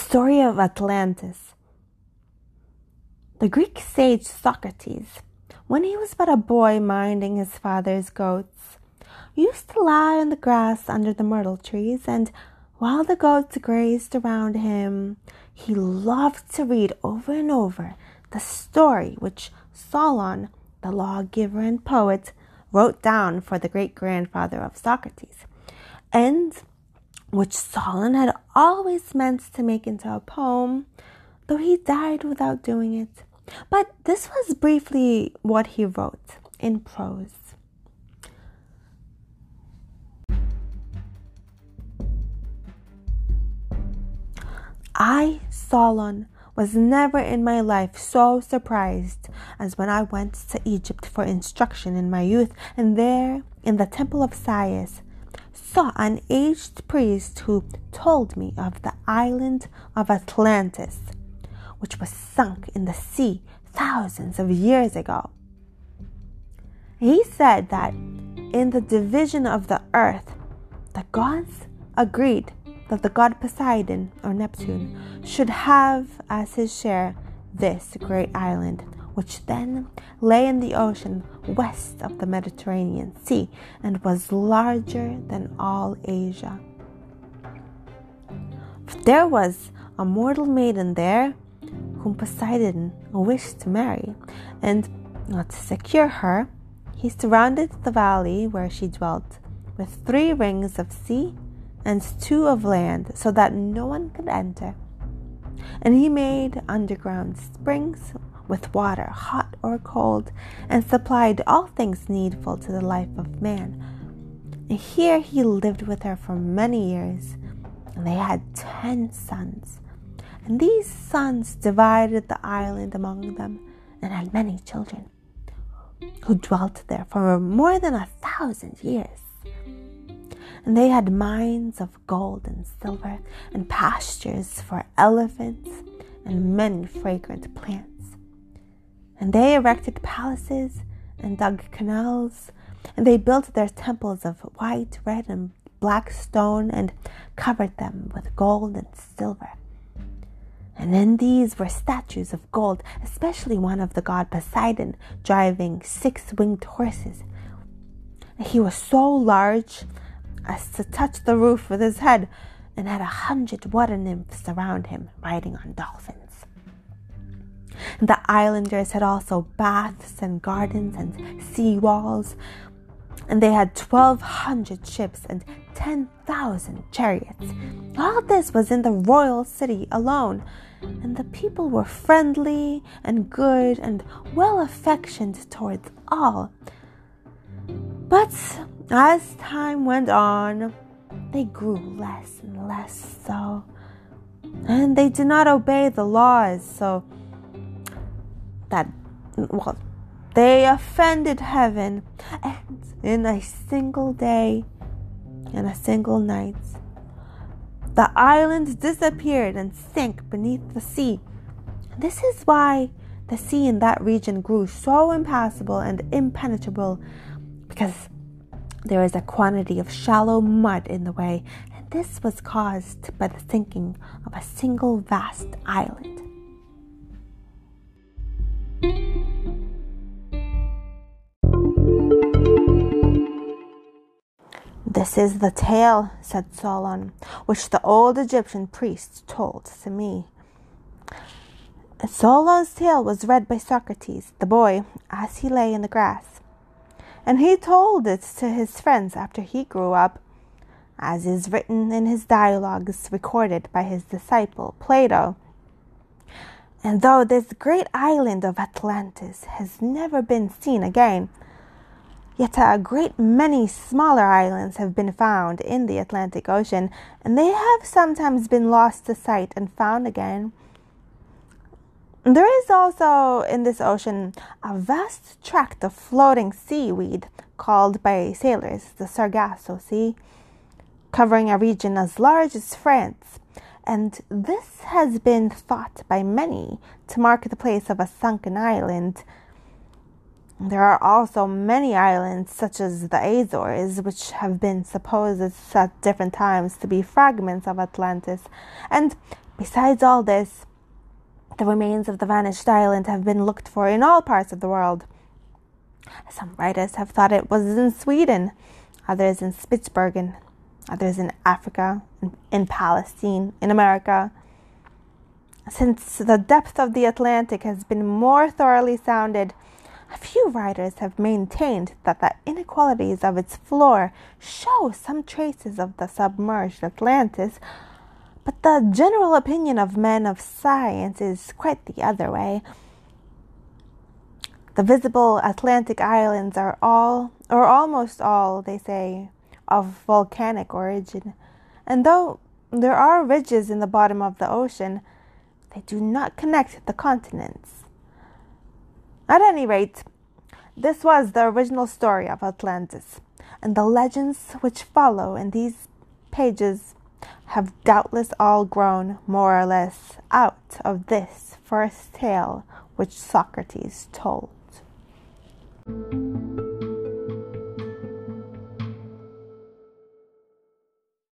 story of Atlantis. The Greek sage Socrates, when he was but a boy minding his father's goats, used to lie on the grass under the myrtle trees, and while the goats grazed around him, he loved to read over and over the story which Solon, the lawgiver and poet, wrote down for the great-grandfather of Socrates, and which Solon had always meant to make into a poem, though he died without doing it. But this was briefly what he wrote in prose. I, Solon, was never in my life so surprised as when I went to Egypt for instruction in my youth, and there, in the temple of Sias, saw an aged priest who told me of the island of Atlantis, which was sunk in the sea thousands of years ago. He said that in the division of the earth, the gods agreed that the god Poseidon, or Neptune, should have as his share this great island, which then lay in the ocean west of the Mediterranean Sea and was larger than all Asia. There was a mortal maiden there whom Poseidon wished to marry, and to secure her, he surrounded the valley where she dwelt with 3 rings of sea and 2 of land, so that no one could enter. And he made underground springs with water, hot or cold, and supplied all things needful to the life of man. And here he lived with her for many years, and they had 10 sons. And these sons divided the island among them, and had many children, who dwelt there for more than 1,000 years. And they had mines of gold and silver, and pastures for elephants, and many fragrant plants. And they erected palaces and dug canals, and they built their temples of white, red, and black stone, and covered them with gold and silver. And in these were statues of gold, especially one of the god Poseidon, driving 6-winged horses. He was so large as to touch the roof with his head, and had 100 water nymphs around him, riding on dolphins. The islanders had also baths and gardens and sea walls, and they had 1,200 ships and 10,000 chariots. All this was in the royal city alone, and the people were friendly and good and well affectioned towards all. But as time went on, they grew less and less so, and they did not obey the laws, so that, they offended heaven, and in a single day and a single night, the island disappeared and sank beneath the sea. This is why the sea in that region grew so impassable and impenetrable, because there is a quantity of shallow mud in the way, and this was caused by the sinking of a single vast island. This is the tale, said Solon, which the old Egyptian priest told to me. Solon's tale was read by Socrates, the boy, as he lay in the grass, and he told it to his friends after he grew up, as is written in his dialogues recorded by his disciple Plato. And though this great island of Atlantis has never been seen again, yet a great many smaller islands have been found in the Atlantic Ocean, and they have sometimes been lost to sight and found again. There is also in this ocean a vast tract of floating seaweed called by sailors the Sargasso Sea, covering a region as large as France, and this has been thought by many to mark the place of a sunken island. There are also many islands, such as the Azores, which have been supposed at different times to be fragments of Atlantis, and Besides all this, the remains of the vanished island have been looked for in all parts of the world. Some writers have thought it was in Sweden, others in Spitsbergen, others in Africa, in Palestine, in America. Since the depth of the Atlantic has been more thoroughly sounded, a few writers have maintained that the inequalities of its floor show some traces of the submerged Atlantis, but the general opinion of men of science is quite the other way. The visible Atlantic islands are all, or almost all, they say, of volcanic origin, and though there are ridges in the bottom of the ocean, they do not connect the continents. At any rate, this was the original story of Atlantis, and the legends which follow in these pages have doubtless all grown more or less out of this first tale which Socrates told.